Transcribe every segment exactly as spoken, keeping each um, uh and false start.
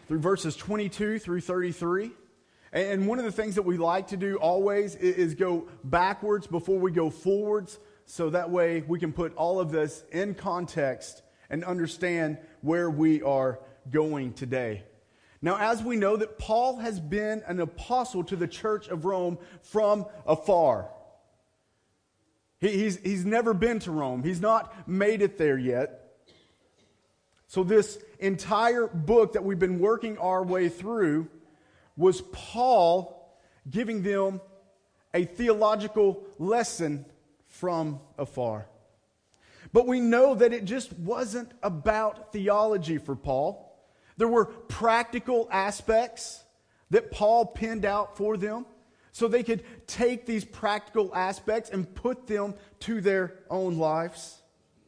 through verses twenty-two through thirty-three. And one of the things that we like to do always is go backwards before we go forwards, so that way we can put all of this in context and understand where we are going today. Now, as we know that Paul has been an apostle to the church of Rome from afar. He, he's, he's never been to Rome. He's not made it there yet. So this entire book that we've been working our way through was Paul giving them a theological lesson from afar. But we know that it just wasn't about theology for Paul. There were practical aspects that Paul penned out for them so they could take these practical aspects and put them to their own lives.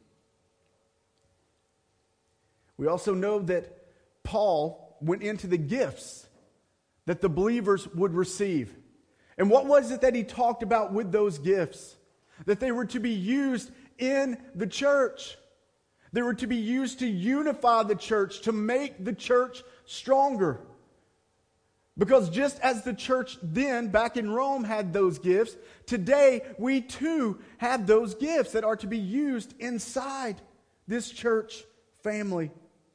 We also know that Paul went into the gifts that the believers would receive. And what was it that he talked about with those gifts? That they were to be used in the church. They were to be used to unify the church, to make the church stronger. Because just as the church then, back in Rome, had those gifts, today we too have those gifts that are to be used inside this church family.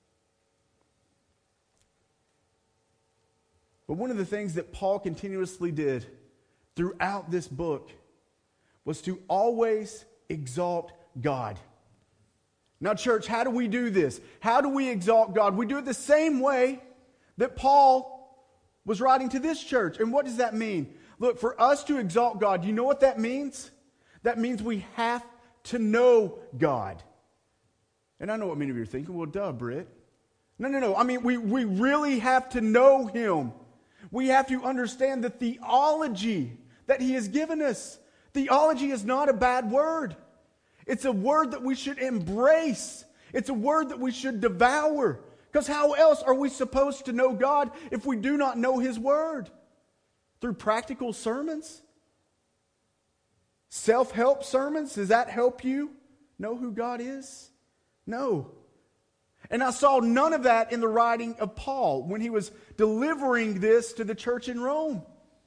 But one of the things that Paul continuously did throughout this book was to always exalt God. Now, church, how do we do this? How do we exalt God? We do it the same way that Paul was writing to this church. And what does that mean? Look, for us to exalt God, you know what that means? That means we have to know God. And I know what many of you are thinking. Well, duh, Britt. No, no, no. I mean, we, we really have to know Him. We have to understand the theology that He has given us. Theology is not a bad word. It's a word that we should embrace. It's a word that we should devour. Because how else are we supposed to know God if we do not know His Word? Through practical sermons? Self-help sermons? Does that help you know who God is? No. And I saw none of that in the writing of Paul when he was delivering this to the church in Rome.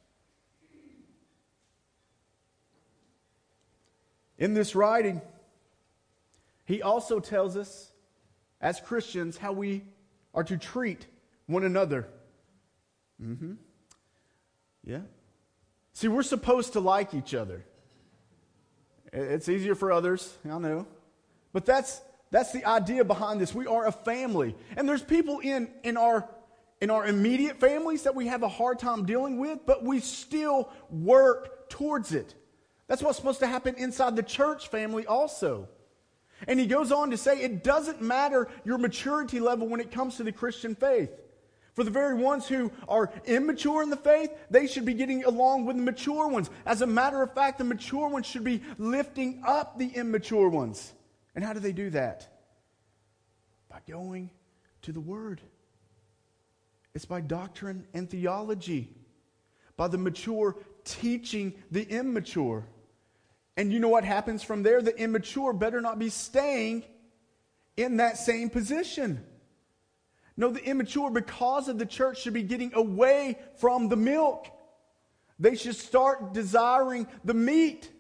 In this writing, he also tells us, as Christians, how we are to treat one another. Mm-hmm. Yeah. See, we're supposed to like each other. It's easier for others, I know. But that's that's the idea behind this. We are a family. And there's people in, in our in our immediate families that we have a hard time dealing with, but we still work towards it. That's what's supposed to happen inside the church family also. And he goes on to say it doesn't matter your maturity level when it comes to the Christian faith. For the very ones who are immature in the faith, they should be getting along with the mature ones. As a matter of fact, the mature ones should be lifting up the immature ones. And how do they do that? By going to the Word. It's by doctrine and theology. By the mature teaching the immature. And you know what happens from there? The immature better not be staying in that same position. No, the immature, because of the church, should be getting away from the milk. They should start desiring the meat.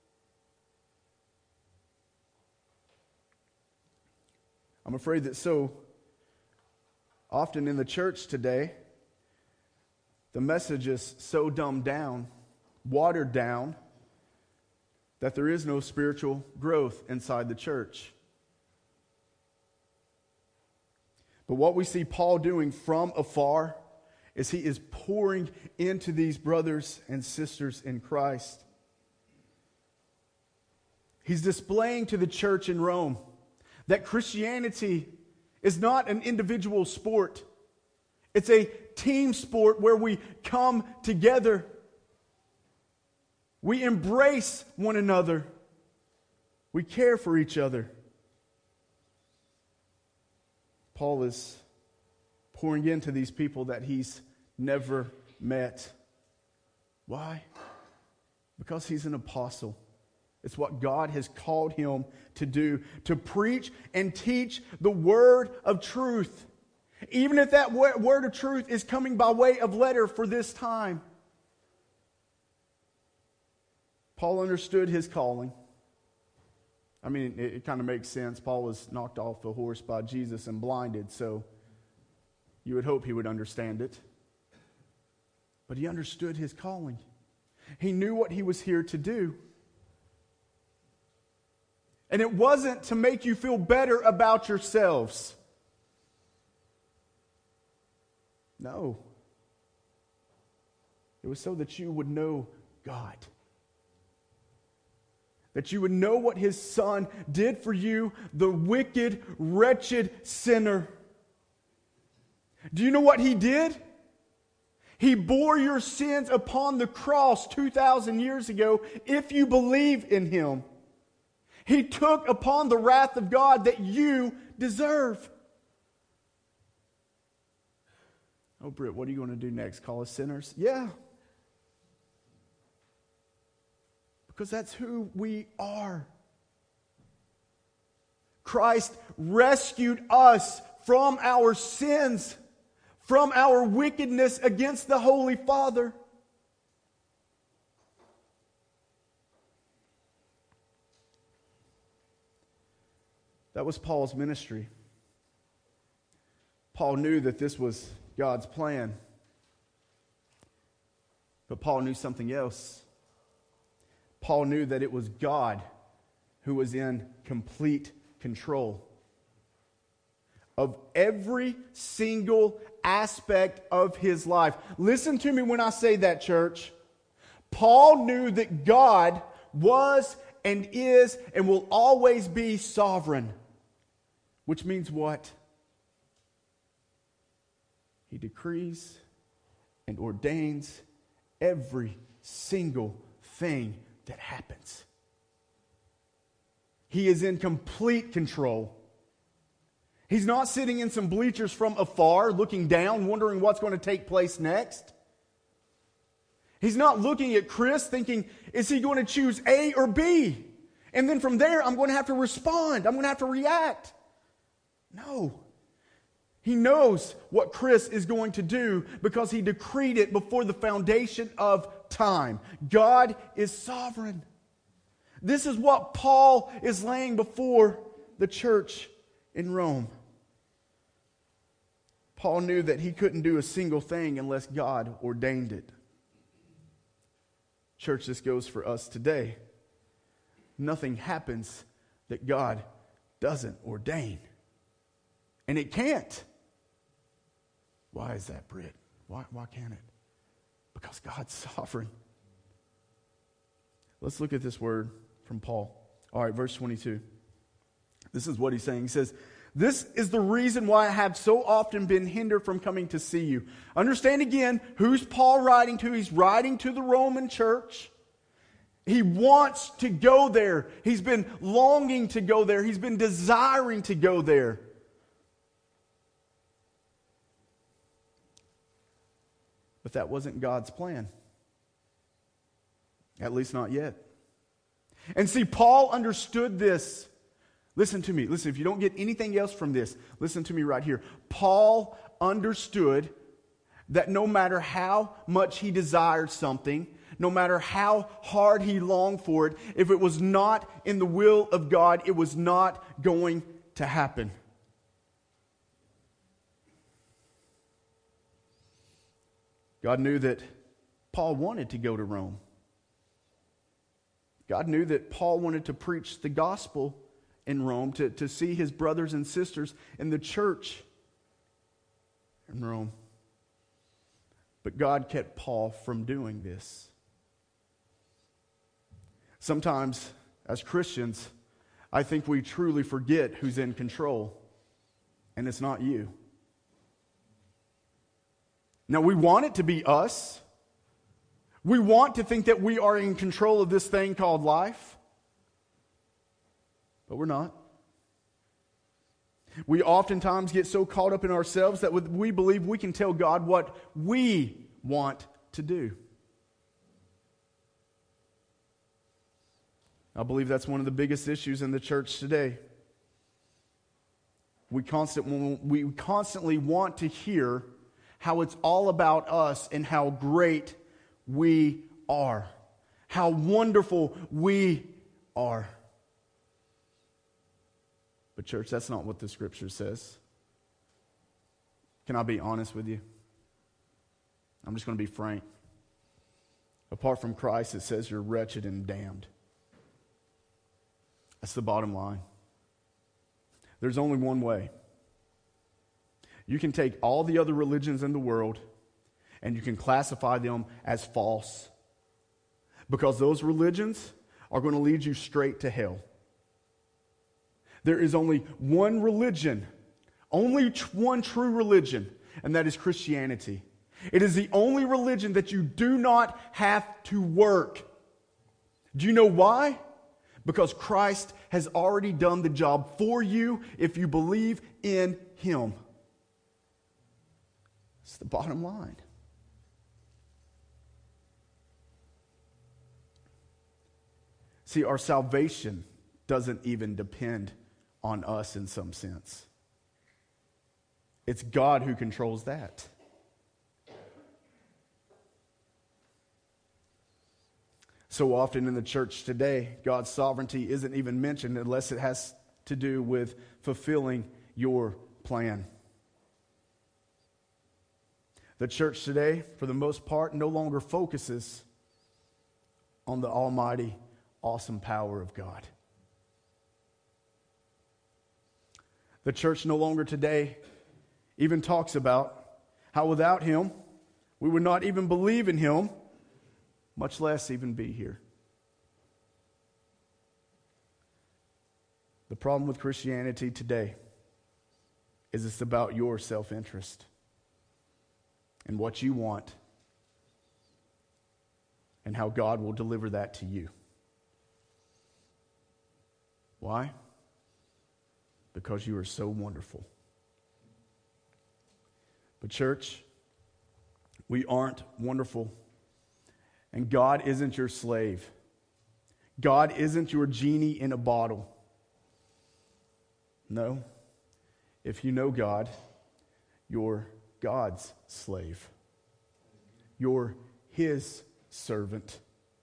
I'm afraid that so often in the church today, the message is so dumbed down, watered down, that there is no spiritual growth inside the church. But what we see Paul doing from afar is he is pouring into these brothers and sisters in Christ. He's displaying to the church in Rome that Christianity is not an individual sport. It's a team sport where we come together. We embrace one another. We care for each other. Paul is pouring into these people that he's never met. Why? Because he's an apostle. It's what God has called him to do, to preach and teach the word of truth. Even if that word of truth is coming by way of letter for this time. Paul understood his calling. I mean, it, it kind of makes sense. Paul was knocked off a horse by Jesus and blinded, so you would hope he would understand it. But he understood his calling. He knew what he was here to do. And it wasn't to make you feel better about yourselves. No. It was so that you would know God. That you would know what His Son did for you, the wicked, wretched sinner. Do you know what He did? He bore your sins upon the cross two thousand years ago if you believe in Him. He took upon the wrath of God that you deserve. Oh, Britt, what are you going to do next? Call us sinners? Yeah. Because that's who we are. Christ rescued us from our sins, from our wickedness against the Holy Father. That was Paul's ministry. Paul knew that this was God's plan. But Paul knew something else. Paul knew that it was God who was in complete control of every single aspect of his life. Listen to me when I say that, church. Paul knew that God was and is and will always be sovereign. Which means what? He decrees and ordains every single thing that happens. He is in complete control. He's not sitting in some bleachers from afar, looking down, wondering what's going to take place next. He's not looking at Chris thinking, is he going to choose A or B? And then from there, I'm going to have to respond. I'm going to have to react. No. He knows what Chris is going to do because he decreed it before the foundation of time. God is sovereign. This is what Paul is laying before the church in Rome. Paul knew that he couldn't do a single thing unless God ordained it. Church, this goes for us today. Nothing happens that God doesn't ordain. And it can't. Why is that, Britt? Why, why can't it? Because God's sovereign. Let's look at this word from Paul. All right, verse twenty-two. This is what he's saying. He says, this is the reason why I have so often been hindered from coming to see you. Understand again, who's Paul writing to? He's writing to the Roman church. He wants to go there. He's been longing to go there. He's been desiring to go there. But that wasn't God's plan. At least not yet. And see, Paul understood this. Listen to me. Listen, if you don't get anything else from this, listen to me right here. Paul understood that no matter how much he desired something, no matter how hard he longed for it, if it was not in the will of God, it was not going to happen. God knew that Paul wanted to go to Rome. God knew that Paul wanted to preach the gospel in Rome, to, to see his brothers and sisters in the church in Rome. But God kept Paul from doing this. Sometimes, as Christians, I think we truly forget who's in control, and it's not you. Now, we want it to be us. We want to think that we are in control of this thing called life. But we're not. We oftentimes get so caught up in ourselves that we believe we can tell God what we want to do. I believe that's one of the biggest issues in the church today. We constant, we constantly want to hear how it's all about us and how great we are, how wonderful we are. But church, that's not what the Scripture says. Can I be honest with you? I'm just going to be frank. Apart from Christ, it says you're wretched and damned. That's the bottom line. There's only one way. You can take all the other religions in the world and you can classify them as false, because those religions are going to lead you straight to hell. There is only one religion, only one true religion, and that is Christianity. It is the only religion that you do not have to work. Do you know why? Because Christ has already done the job for you if you believe in Him. It's the bottom line. See, our salvation doesn't even depend on us in some sense. It's God who controls that. So often in the church today, God's sovereignty isn't even mentioned unless it has to do with fulfilling your plan. The church today, for the most part, no longer focuses on the almighty, awesome power of God. The church no longer today even talks about how without Him, we would not even believe in Him, much less even be here. The problem with Christianity today is it's about your self-interest and what you want and how God will deliver that to you. Why? Because you are so wonderful. But church, we aren't wonderful. And God isn't your slave. God isn't your genie in a bottle. No. If you know God, you're God's slave. You're His servant.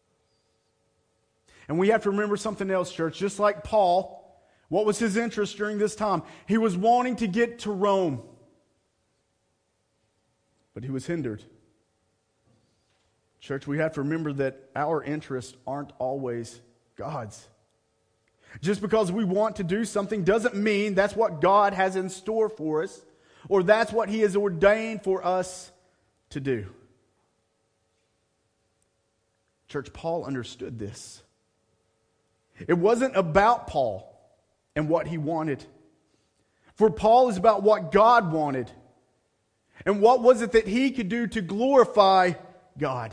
And we have to remember something else, church. Just like Paul, what was his interest during this time? He was wanting to get to Rome. But he was hindered. Church, we have to remember that our interests aren't always God's. Just because we want to do something doesn't mean that's what God has in store for us, or that's what He has ordained for us to do. Church, Paul understood this. It wasn't about Paul and what he wanted. For Paul is about what God wanted. And what was it that he could do to glorify God?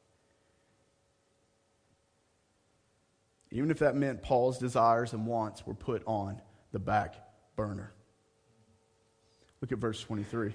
Even if that meant Paul's desires and wants were put on the back burner. Look at verse twenty-three.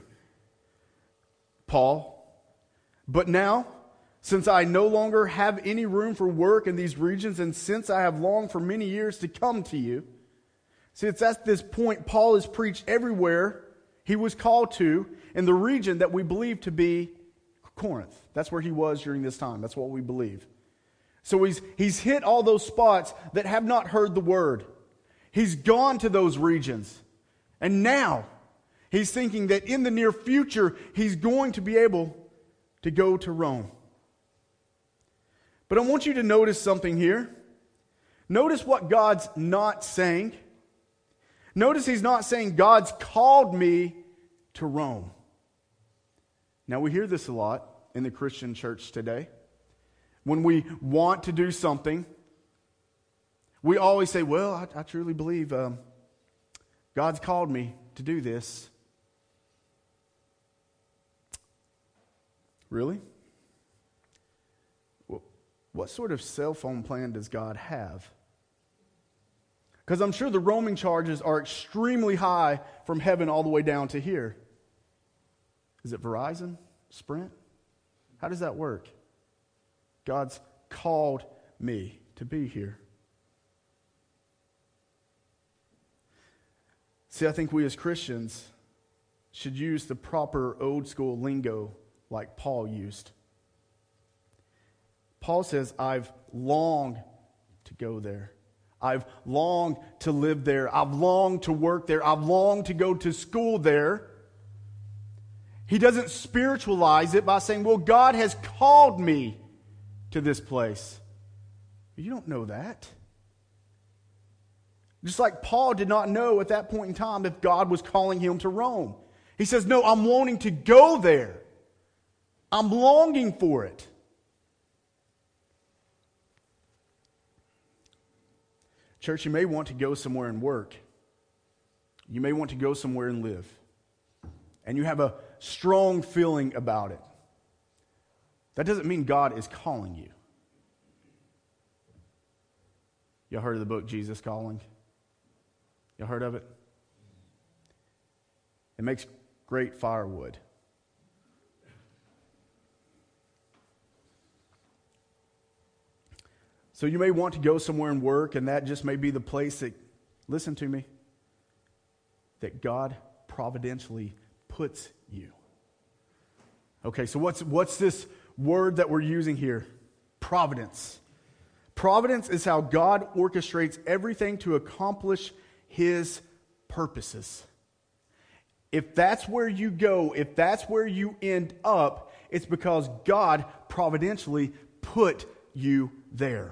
Paul, but now, since I no longer have any room for work in these regions, and since I have longed for many years to come to you. See, it's at this point Paul has preached everywhere he was called to in the region that we believe to be Corinth. That's where he was during this time. That's what we believe. So he's, he's hit all those spots that have not heard the word. He's gone to those regions. And now he's thinking that in the near future he's going to be able to go to Rome. But I want you to notice something here. Notice what God's not saying. Notice He's not saying, God's called me to Rome. Now we hear this a lot in the Christian church today. When we want to do something, we always say, well, I, I truly believe um, God's called me to do this. Really? What sort of cell phone plan does God have? Because I'm sure the roaming charges are extremely high from heaven all the way down to here. Is it Verizon? Sprint? How does that work? God's called me to be here. See, I think we as Christians should use the proper old school lingo like Paul used. Paul says, I've longed to go there. I've longed to live there. I've longed to work there. I've longed to go to school there. He doesn't spiritualize it by saying, well, God has called me to this place. You don't know that. Just like Paul did not know at that point in time if God was calling him to Rome. He says, no, I'm wanting to go there. I'm longing for it. Church, you may want to go somewhere and work. You may want to go somewhere and live. And you have a strong feeling about it. That doesn't mean God is calling you. Y'all heard of the book Jesus Calling? Y'all heard of it? It makes great firewood. So you may want to go somewhere and work, and that just may be the place that, listen to me, that God providentially puts you. Okay, so what's what's this word that we're using here? Providence. Providence is how God orchestrates everything to accomplish His purposes. If that's where you go, if that's where you end up, it's because God providentially put you there.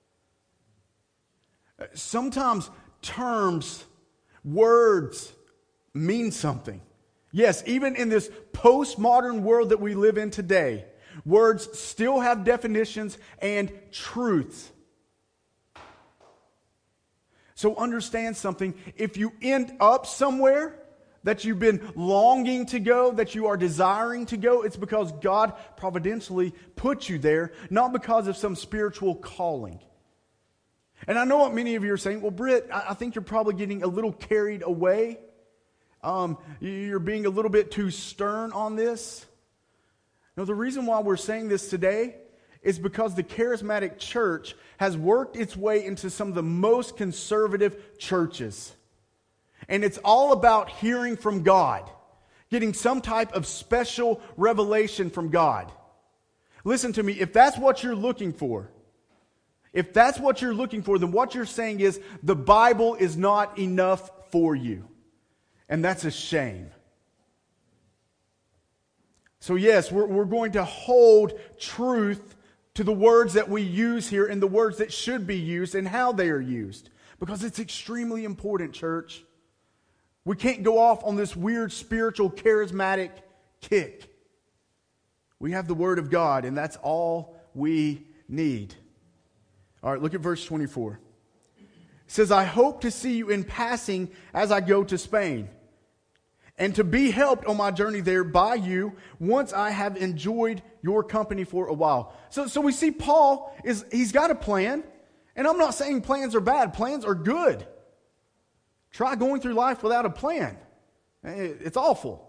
Sometimes terms, words mean something. Yes, even in this postmodern world that we live in today, words still have definitions and truths. So understand something. If you end up somewhere that you've been longing to go, that you are desiring to go, it's because God providentially put you there, not because of some spiritual calling. And I know what many of you are saying. Well, Britt, I think you're probably getting a little carried away. Um, you're being a little bit too stern on this. No, the reason why we're saying this today is because the charismatic church has worked its way into some of the most conservative churches. And it's all about hearing from God, getting some type of special revelation from God. Listen to me, if that's what you're looking for, if that's what you're looking for, then what you're saying is the Bible is not enough for you. And that's a shame. So yes, we're, we're going to hold truth to the words that we use here and the words that should be used and how they are used. Because it's extremely important, church. We can't go off on this weird spiritual charismatic kick. We have the Word of God, and that's all we need. All right, look at verse twenty-four. It says, I hope to see you in passing as I go to Spain, and to be helped on my journey there by you once I have enjoyed your company for a while. So, so we see Paul, is he's got a plan, and I'm not saying plans are bad. Plans are good. Try going through life without a plan. It's awful.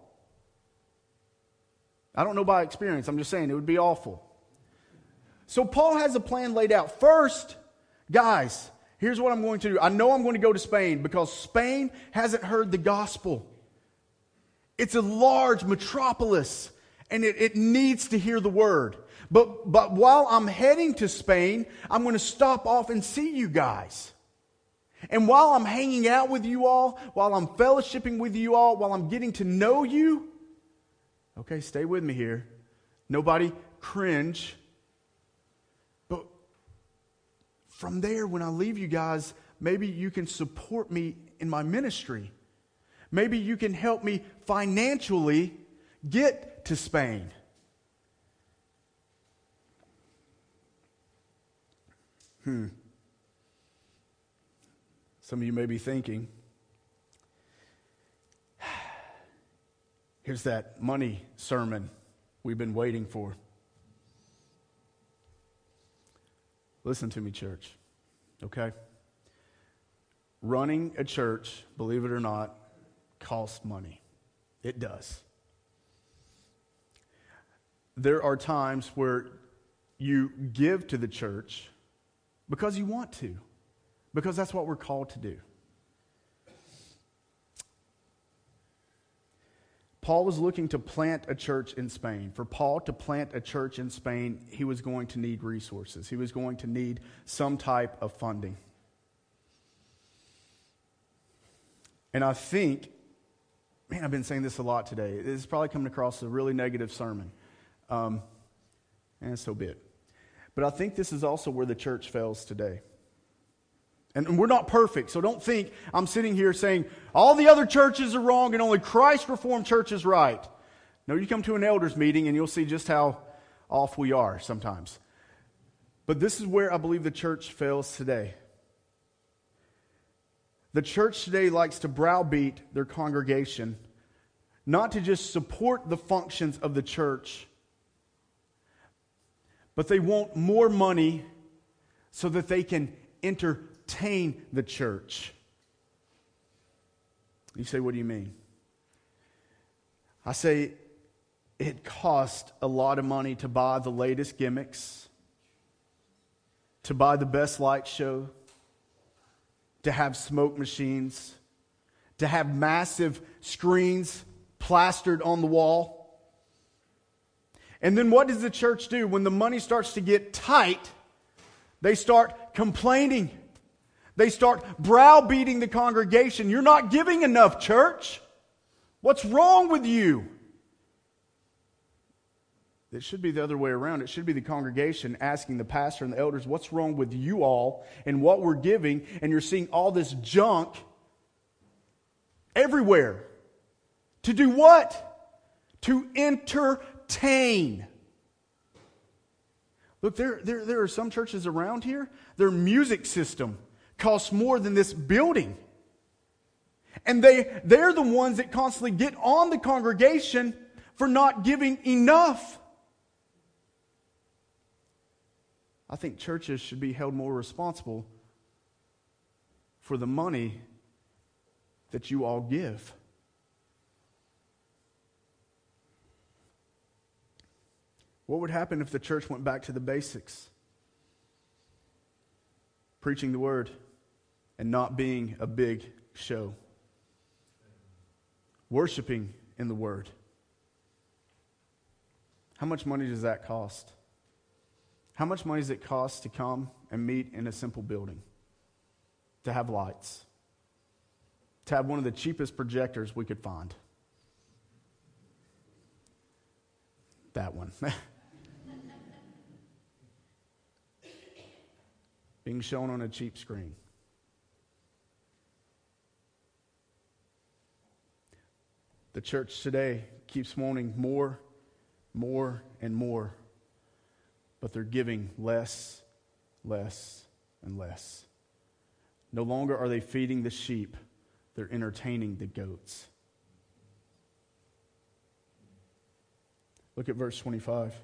I don't know by experience. I'm just saying it would be awful. So Paul has a plan laid out. First, guys, here's what I'm going to do. I know I'm going to go to Spain because Spain hasn't heard the gospel. It's a large metropolis, and it, it needs to hear the word. But, but while I'm heading to Spain, I'm going to stop off and see you guys. And while I'm hanging out with you all, while I'm fellowshipping with you all, while I'm getting to know you, okay, stay with me here. Nobody cringe. But from there, when I leave you guys, maybe you can support me in my ministry. Maybe you can help me financially get to Spain. Hmm. Some of you may be thinking, here's that money sermon we've been waiting for. Listen to me, church, okay? Running a church, believe it or not, costs money. It does. There are times where you give to the church because you want to. Because that's what we're called to do. Paul was looking to plant a church in Spain. For Paul to plant a church in Spain, he was going to need resources. He was going to need some type of funding. And I think, man, I've been saying this a lot today. This is probably coming across a really negative sermon. Um, and so be it. But I think this is also where the church fails today. And we're not perfect, so don't think I'm sitting here saying all the other churches are wrong and only Christ Reformed Church is right. No, you come to an elders meeting and you'll see just how off we are sometimes. But this is where I believe the church fails today. The church today likes to browbeat their congregation, not to just support the functions of the church, but they want more money so that they can entertain the church. You say, what do you mean? I say, it costs a lot of money to buy the latest gimmicks, to buy the best light show, to have smoke machines, to have massive screens plastered on the wall. And then what does the church do? When the money starts to get tight, they start complaining. They start browbeating the congregation. You're not giving enough, church. What's wrong with you? It should be the other way around. It should be the congregation asking the pastor and the elders, what's wrong with you all and what we're giving? And you're seeing all this junk everywhere. To do what? To entertain. Look, there, there, there are some churches around here, their music system costs more than this building. And they, they're the ones that constantly get on the congregation for not giving enough. I think churches should be held more responsible for the money that you all give. What would happen if the church went back to the basics? Preaching the word and not being a big show. Worshiping in the word. How much money does that cost? How much money does it cost to come and meet in a simple building? To have lights. To have one of the cheapest projectors we could find. That one. Being shown on a cheap screen. The church today keeps wanting more, more, and more. But they're giving less, less, and less. No longer are they feeding the sheep. They're entertaining the goats. Look at verse twenty-five.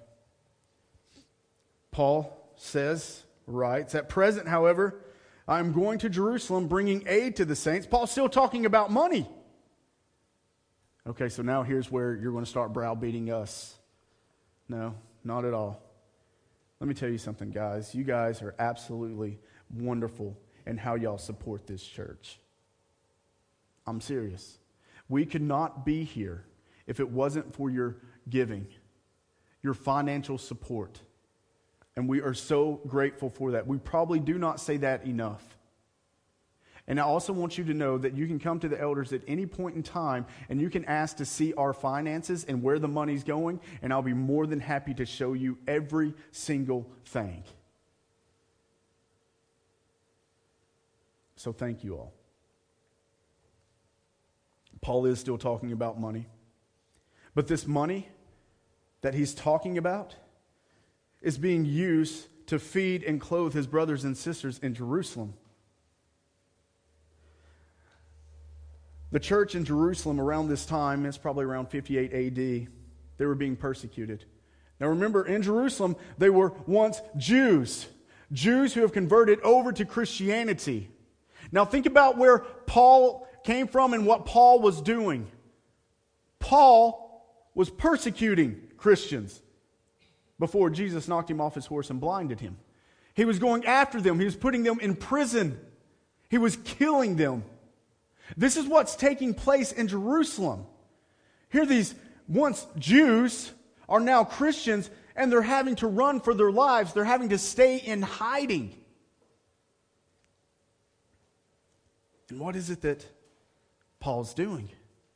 Paul says, writes, at present, however, I am going to Jerusalem bringing aid to the saints. Paul's still talking about money. Okay, so now here's where you're going to start browbeating us. No, not at all. Let me tell you something, guys. You guys are absolutely wonderful in how y'all support this church. I'm serious. We could not be here if it wasn't for your giving, your financial support. And we are so grateful for that. We probably do not say that enough. And I also want you to know that you can come to the elders at any point in time and you can ask to see our finances and where the money's going, and I'll be more than happy to show you every single thing. So thank you all. Paul is still talking about money. But this money that he's talking about is being used to feed and clothe his brothers and sisters in Jerusalem. The church in Jerusalem around this time, it's probably around fifty-eight A D, they were being persecuted. Now remember, in Jerusalem, they were once Jews. Jews who have converted over to Christianity. Now think about where Paul came from and what Paul was doing. Paul was persecuting Christians before Jesus knocked him off his horse and blinded him. He was going after them. He was putting them in prison. He was killing them. This is what's taking place in Jerusalem. Here these once Jews are now Christians, and they're having to run for their lives. They're having to stay in hiding. And what is it that Paul's doing?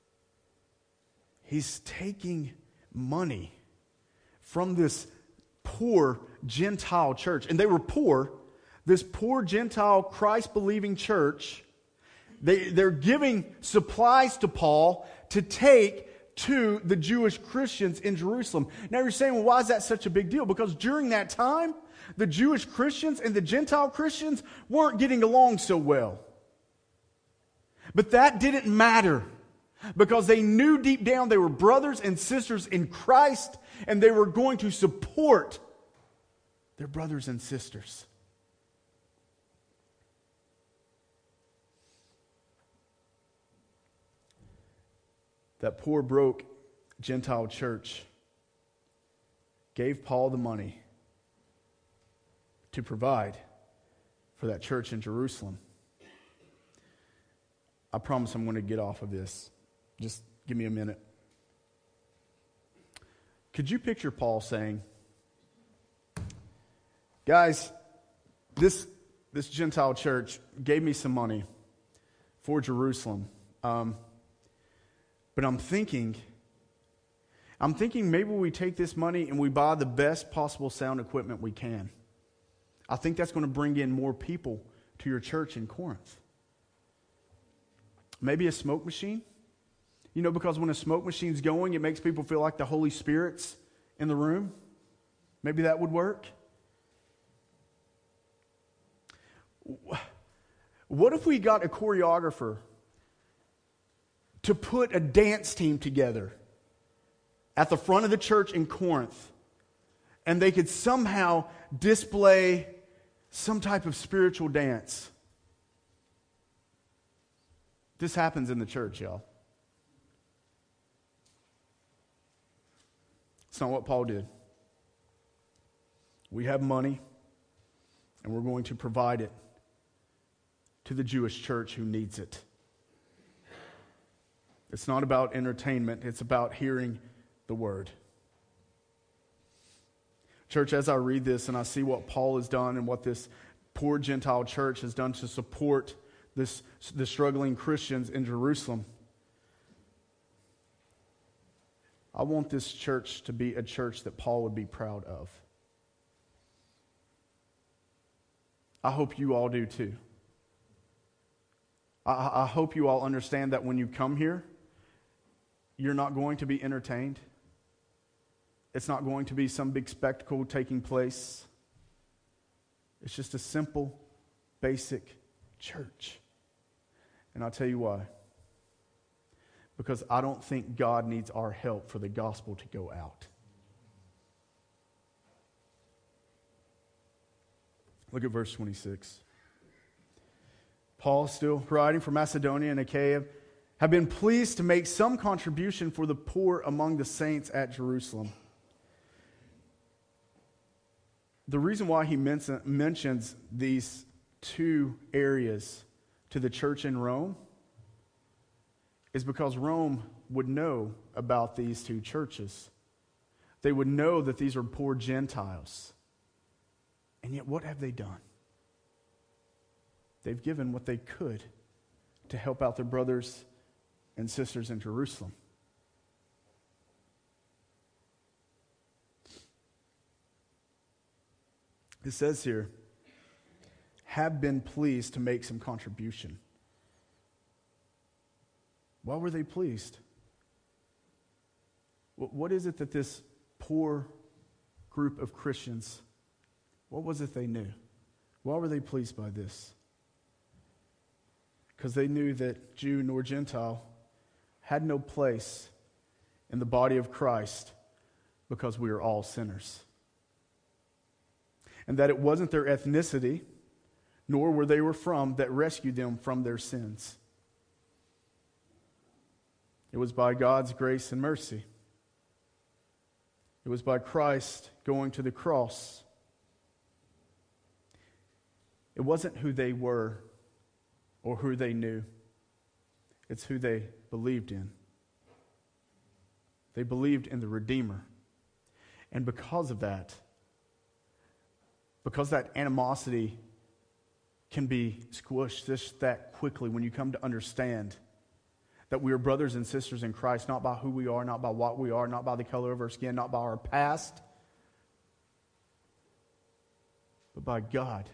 He's taking money from this poor Gentile church. And they were poor. This poor Gentile Christ-believing church, they, they're giving supplies to Paul to take to the Jewish Christians in Jerusalem. Now you're saying, well, why is that such a big deal? Because during that time, the Jewish Christians and the Gentile Christians weren't getting along so well. But that didn't matter, because they knew deep down they were brothers and sisters in Christ, and they were going to support their brothers and sisters. That poor, broke Gentile church gave Paul the money to provide for that church in Jerusalem. I promise I'm going to get off of this. Just give me a minute. Could you picture Paul saying, guys, this, this Gentile church gave me some money for Jerusalem. Um, but I'm thinking, I'm thinking maybe we take this money and we buy the best possible sound equipment we can. I think that's going to bring in more people to your church in Corinth. Maybe a smoke machine. You know, because when a smoke machine's going, it makes people feel like the Holy Spirit's in the room. Maybe that would work. What if we got a choreographer to put a dance team together at the front of the church in Corinth, and they could somehow display some type of spiritual dance? This happens in the church, y'all. It's not what Paul did. We have money, and we're going to provide it to the Jewish church who needs it. It's not about entertainment. It's about hearing the word. Church, as I read this and I see what Paul has done and what this poor Gentile church has done to support this, the struggling Christians in Jerusalem, I want this church to be a church that Paul would be proud of. I hope you all do too. I, I hope you all understand that when you come here, you're not going to be entertained. It's not going to be some big spectacle taking place. It's just a simple, basic church. And I'll tell you why. Because I don't think God needs our help for the gospel to go out. Look at verse twenty-six. Paul, still writing for Macedonia and Achaia, have been pleased to make some contribution for the poor among the saints at Jerusalem. The reason why he men- mentions these two areas to the church in Rome is because Rome would know about these two churches. They would know that these are poor Gentiles. And yet, what have they done? They've given what they could to help out their brothers and sisters in Jerusalem. It says here, have been pleased to make some contribution. Why were they pleased? What is it that this poor group of Christians, what was it they knew? Why were they pleased by this? Because they knew that Jew nor Gentile had no place in the body of Christ, because we are all sinners. And that it wasn't their ethnicity, nor where they were from, that rescued them from their sins. It was by God's grace and mercy. It was by Christ going to the cross. It wasn't who they were or who they knew. It's who they believed in. They believed in the Redeemer. And because of that, because that animosity can be squished just that quickly when you come to understand that we are brothers and sisters in Christ, not by who we are, not by what we are, not by the color of our skin, not by our past, but by God.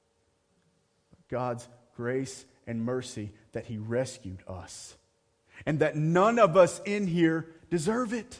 God's grace and mercy that He rescued us. And that none of us in here deserve it.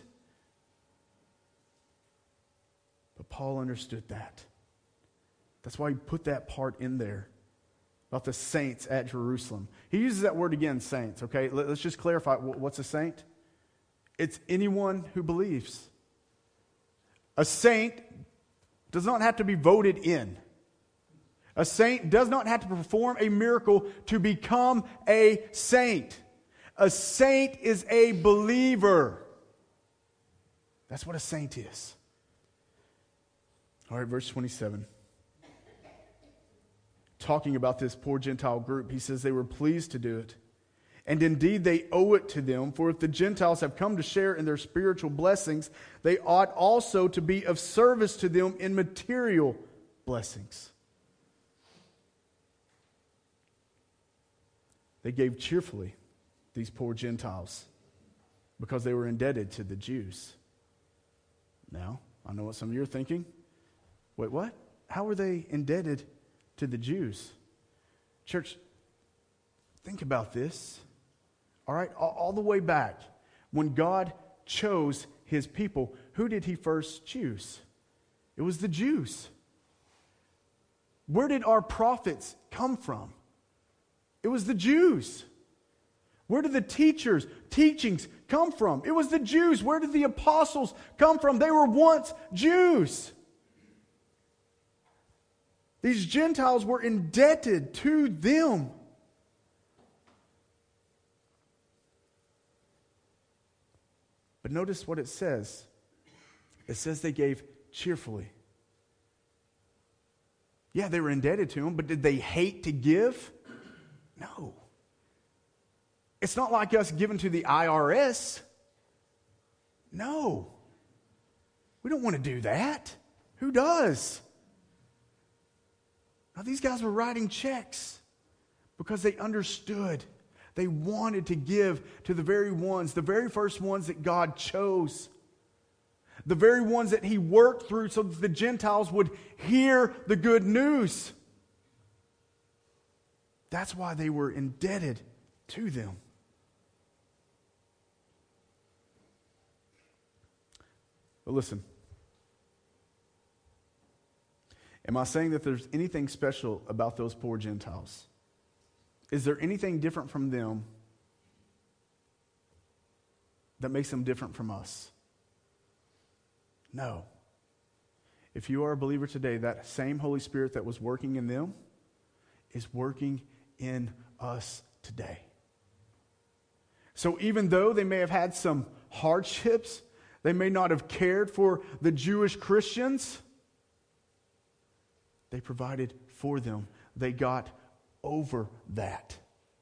But Paul understood that. That's why he put that part in there about the saints at Jerusalem. He uses that word again, saints, okay? Let's just clarify, what's a saint? It's anyone who believes. A saint does not have to be voted in. A saint does not have to perform a miracle to become a saint. A saint is a believer. That's what a saint is. All right, verse twenty-seven. Talking about this poor Gentile group, he says they were pleased to do it. And indeed they owe it to them, for if the Gentiles have come to share in their spiritual blessings, they ought also to be of service to them in material blessings. They gave cheerfully, these poor Gentiles, because they were indebted to the Jews. Now, I know what some of you are thinking. Wait, what? How were they indebted to the Jews? Church, think about this. All right, all, all the way back, when God chose His people, who did He first choose? It was the Jews. Where did our prophets come from? It was the Jews. Where did the teachers, teachings come from? It was the Jews. Where did the apostles come from? They were once Jews. These Gentiles were indebted to them. But notice what it says. It says they gave cheerfully. Yeah, they were indebted to them, but did they hate to give? No. It's not like us giving to the I R S. No. We don't want to do that. Who does? Now, these guys were writing checks because they understood. They wanted to give to the very ones, the very first ones that God chose. The very ones that He worked through so that the Gentiles would hear the good news. That's why they were indebted to them. But listen. Am I saying that there's anything special about those poor Gentiles? Is there anything different from them that makes them different from us? No. If you are a believer today, that same Holy Spirit that was working in them is working in us today. So even though they may have had some hardships, they may not have cared for the Jewish Christians, they provided for them. They got over that.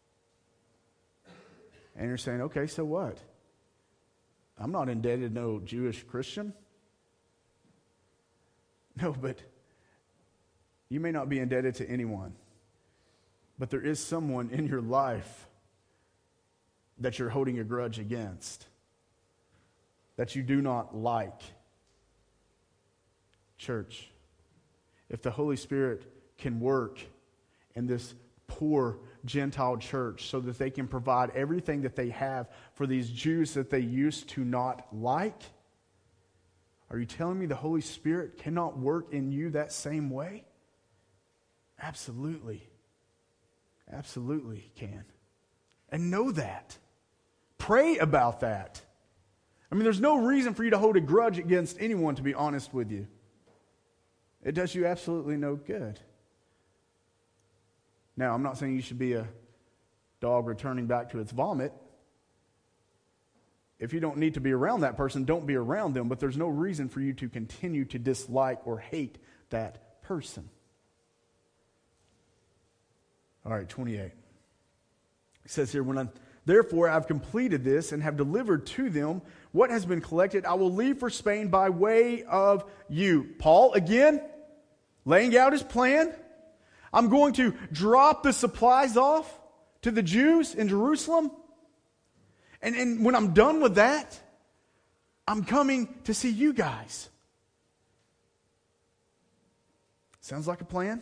And you're saying, okay, so what? I'm not indebted to no Jewish Christian. No, but you may not be indebted to anyone. But there is someone in your life that you're holding a grudge against, that you do not like. Church, if the Holy Spirit can work in this poor Gentile church so that they can provide everything that they have for these Jews that they used to not like, are you telling me the Holy Spirit cannot work in you that same way? Absolutely. Absolutely He can. And know that. Pray about that. I mean, there's no reason for you to hold a grudge against anyone, to be honest with you. It does you absolutely no good. Now, I'm not saying you should be a dog returning back to its vomit. If you don't need to be around that person, don't be around them, but there's no reason for you to continue to dislike or hate that person. All right, twenty-eight. It says here, when Therefore, I've completed this and have delivered to them what has been collected. I will leave for Spain by way of you. Paul, again, laying out his plan. I'm going to drop the supplies off to the Jews in Jerusalem. And, and when I'm done with that, I'm coming to see you guys. Sounds like a plan?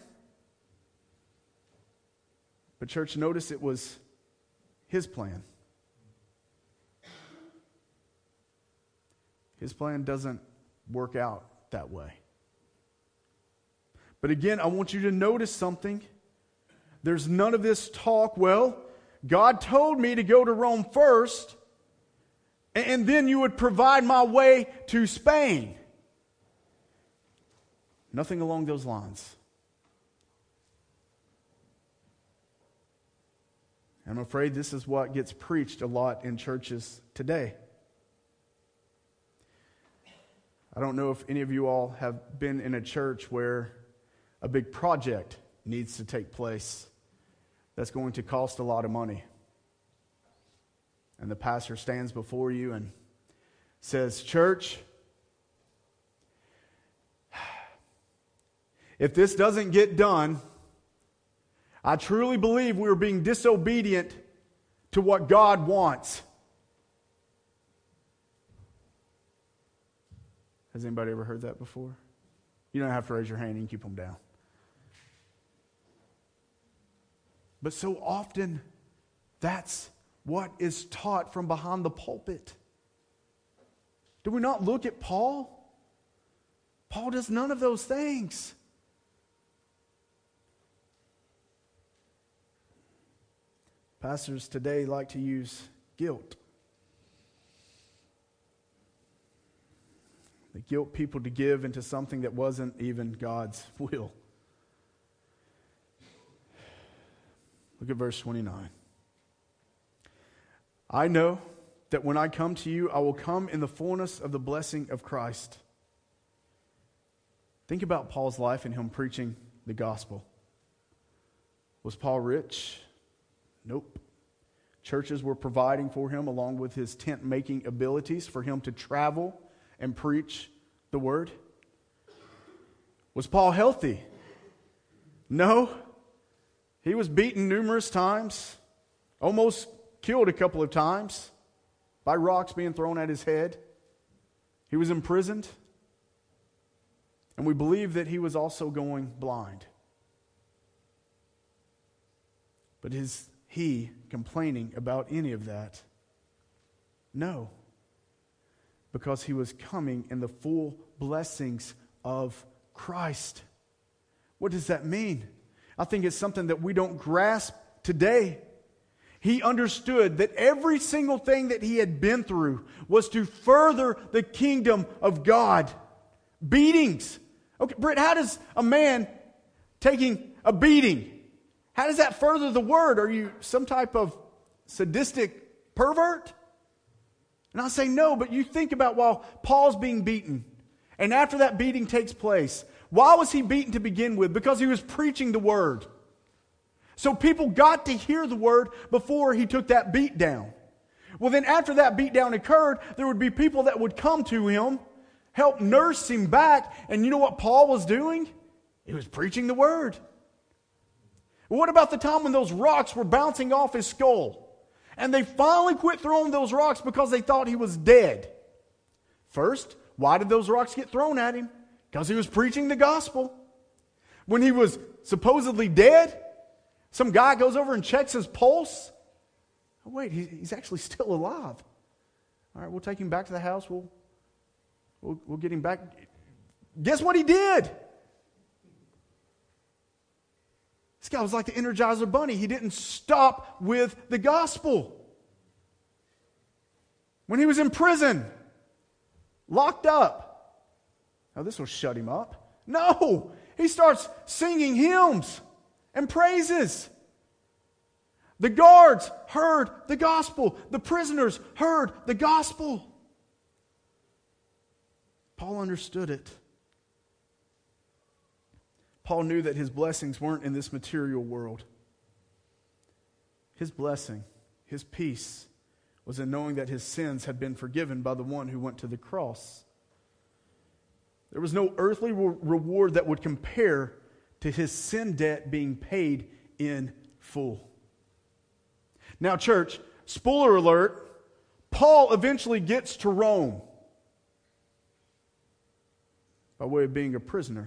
But church, notice it was his plan. His plan doesn't work out that way. But again, I want you to notice something. There's none of this talk, well, God told me to go to Rome first, and then you would provide my way to Spain. Nothing along those lines. I'm afraid this is what gets preached a lot in churches today. I don't know if any of you all have been in a church where a big project needs to take place that's going to cost a lot of money. And the pastor stands before you and says, "Church, if this doesn't get done, I truly believe we are being disobedient to what God wants." Has anybody ever heard that before? You don't have to raise your hand, you can keep them down. But so often, that's what is taught from behind the pulpit. Do we not look at Paul? Paul does none of those things. Pastors today like to use guilt. They guilt people to give into something that wasn't even God's will. Look at verse twenty-nine. I know that when I come to you, I will come in the fullness of the blessing of Christ. Think about Paul's life and him preaching the gospel. Was Paul rich? Nope. Churches were providing for him along with his tent-making abilities for him to travel and preach the word. Was Paul healthy? No. He was beaten numerous times, almost killed a couple of times by rocks being thrown at his head. He was imprisoned. And we believe that he was also going blind. But is he complaining about any of that? No. Because he was coming in the full blessings of Christ. What does that mean? I think it's something that we don't grasp today. He understood that every single thing that he had been through was to further the kingdom of God. Beatings. Okay, Britt, how does a man taking a beating, how does that further the word? Are you some type of sadistic pervert? And I say no, but you think about while Paul's being beaten, and after that beating takes place, why was he beaten to begin with? Because he was preaching the word. So people got to hear the word before he took that beat down. Well, then after that beat down occurred, there would be people that would come to him, help nurse him back. And you know what Paul was doing? He was preaching the word. Well, what about the time when those rocks were bouncing off his skull? And they finally quit throwing those rocks because they thought he was dead. First, why did those rocks get thrown at him? Because he was preaching the gospel. When he was supposedly dead, some guy goes over and checks his pulse. Oh, wait, he's actually still alive. All right, we'll take him back to the house. We'll, we'll, we'll get him back. Guess what he did? This guy was like the Energizer Bunny. He didn't stop with the gospel. When he was in prison, locked up, now this will shut him up. No, he starts singing hymns and praises. The guards heard the gospel. The prisoners heard the gospel. Paul understood it. Paul knew that his blessings weren't in this material world. His blessing His peace was in knowing that his sins had been forgiven by the one who went to the cross. There was no earthly re- reward that would compare to his sin debt being paid in full. Now, church, spoiler alert, Paul eventually gets to Rome by way of being a prisoner.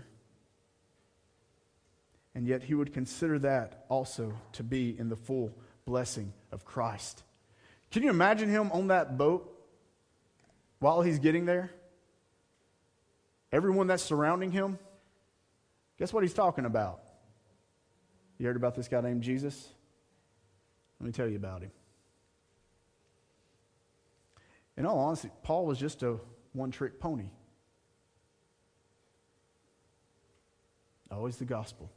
And yet he would consider that also to be in the full blessing of Christ. Can you imagine him on that boat while he's getting there? Everyone that's surrounding him, guess what he's talking about? You heard about this guy named Jesus? Let me tell you about him. In all honesty, Paul was just a one-trick pony. Always the gospel.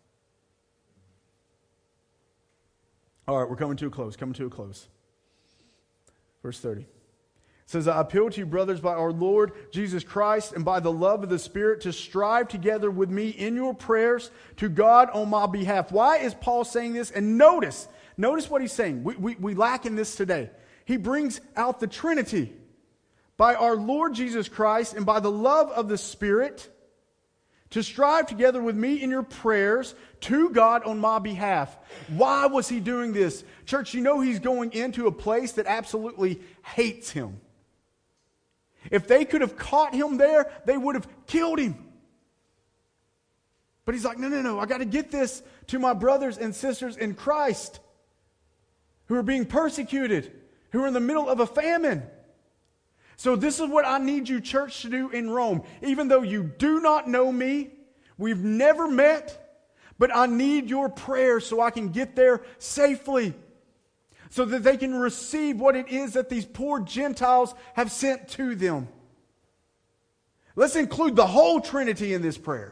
All right, we're coming to a close, coming to a close. Verse thirty. It says, I appeal to you, brothers, by our Lord Jesus Christ and by the love of the Spirit, to strive together with me in your prayers to God on my behalf. Why is Paul saying this? And notice, notice what he's saying. We, we, we lack in this today. He brings out the Trinity. By our Lord Jesus Christ and by the love of the Spirit, to strive together with me in your prayers to God on my behalf. Why was he doing this? Church, you know he's going into a place that absolutely hates him. If they could have caught him there, they would have killed him. But he's like, no, no, no, I got to get this to my brothers and sisters in Christ who are being persecuted, who are in the middle of a famine. So this is what I need you, church, to do in Rome. Even though you do not know me, we've never met, but I need your prayers so I can get there safely, so that they can receive what it is that these poor Gentiles have sent to them. Let's include the whole Trinity in this prayer.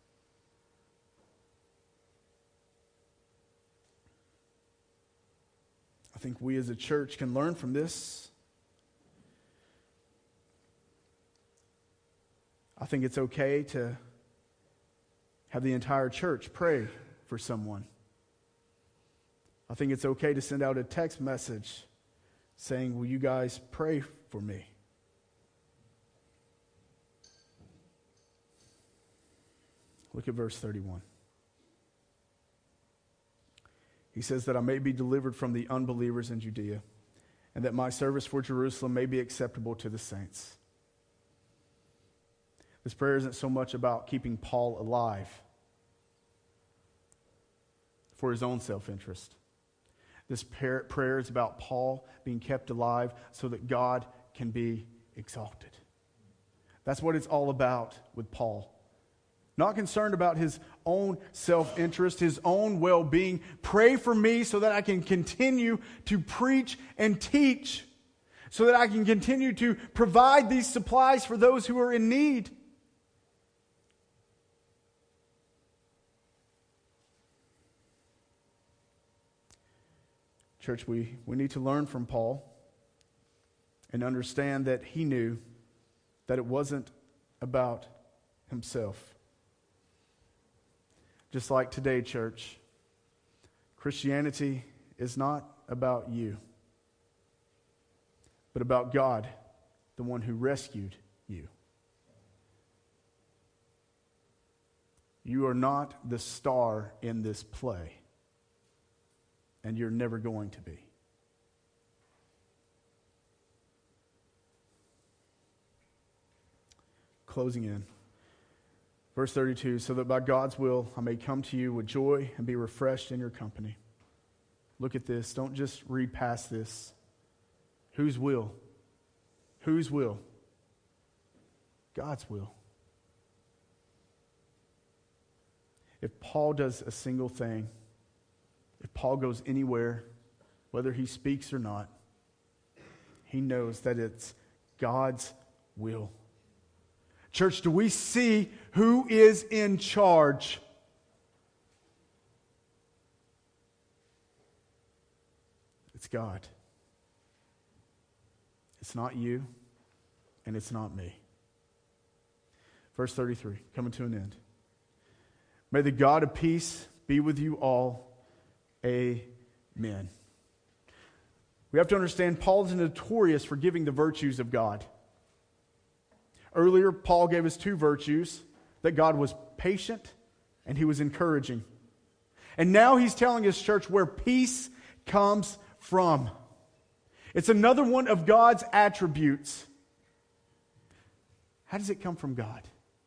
I think we as a church can learn from this. I think it's okay to have the entire church pray for someone. I think it's okay to send out a text message saying, will you guys pray for me? Look at verse thirty-one. He says that I may be delivered from the unbelievers in Judea, and that my service for Jerusalem may be acceptable to the saints. This prayer isn't so much about keeping Paul alive for his own self-interest. This prayer is about Paul being kept alive so that God can be exalted. That's what it's all about with Paul. Not concerned about his own self-interest, his own well-being. Pray for me so that I can continue to preach and teach, so that I can continue to provide these supplies for those who are in need. Church, we, we need to learn from Paul and understand that he knew that it wasn't about himself. Just like today, church, Christianity is not about you, but about God, the one who rescued you. You are not the star in this play. And you're never going to be. Closing in. Verse thirty-two, so that by God's will I may come to you with joy and be refreshed in your company. Look at this. Don't just read past this. Whose will? Whose will? God's will. If Paul does a single thing, if Paul goes anywhere, whether he speaks or not, he knows that it's God's will. Church, do we see who is in charge? It's God. It's not you, and it's not me. Verse thirty-three, coming to an end. May the God of peace be with you all. Amen. We We have to understand Paul is notorious for giving the virtues of God. Earlier, Paul gave us two virtues, that God was patient and he was encouraging. And now he's telling his church where peace comes from. It's another one of God's attributes. How does it come from God?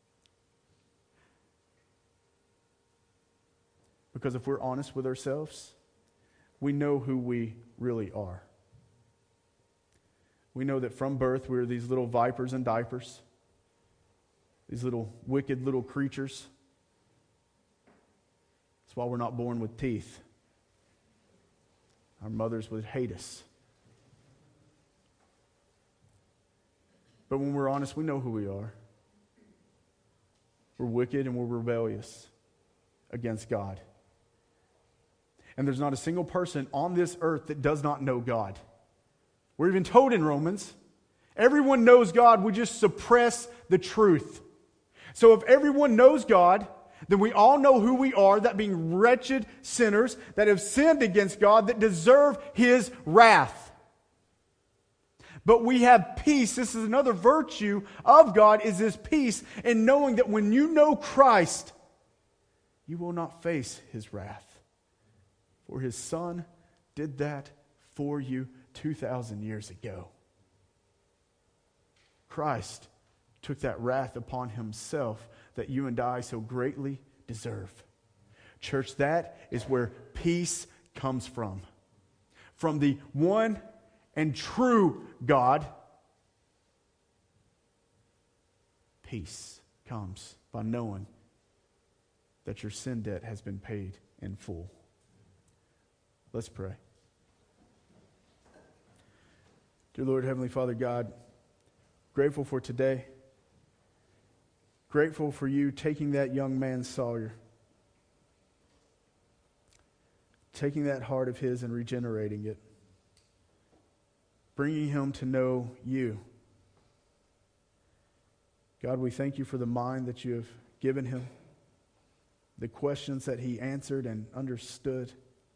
Because if we're honest with ourselves, we know who we really are. We know that from birth we're these little vipers in diapers, these little wicked little creatures. That's why we're not born with teeth. Our mothers would hate us. But when we're honest, we know who we are. We're wicked and we're rebellious against God. And there's not a single person on this earth that does not know God. We're even told in Romans, everyone knows God, we just suppress the truth. So if everyone knows God, then we all know who we are, that being wretched sinners that have sinned against God, that deserve His wrath. But we have peace. This is another virtue of God, is this peace in knowing that when you know Christ, you will not face His wrath. For His Son did that for you two thousand years ago. Christ took that wrath upon Himself that you and I so greatly deserve. Church, that is where peace comes from. From the one and true God. Peace comes by knowing that your sin debt has been paid in full. Let's pray. Dear Lord, Heavenly Father God, grateful for today. Grateful for you taking that young man Sawyer, taking that heart of his and regenerating it, bringing him to know you. God, we thank you for the mind that you have given him, the questions that he answered and understood.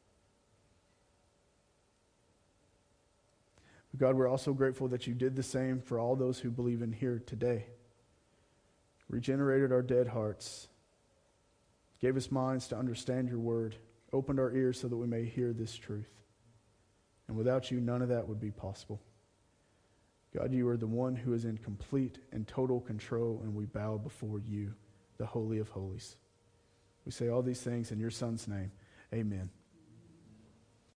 God, we're also grateful that you did the same for all those who believe in here today. Regenerated our dead hearts, gave us minds to understand your word, opened our ears so that we may hear this truth. And without you, none of that would be possible. God, you are the one who is in complete and total control, and we bow before you, the Holy of Holies. We say all these things in your Son's name. Amen.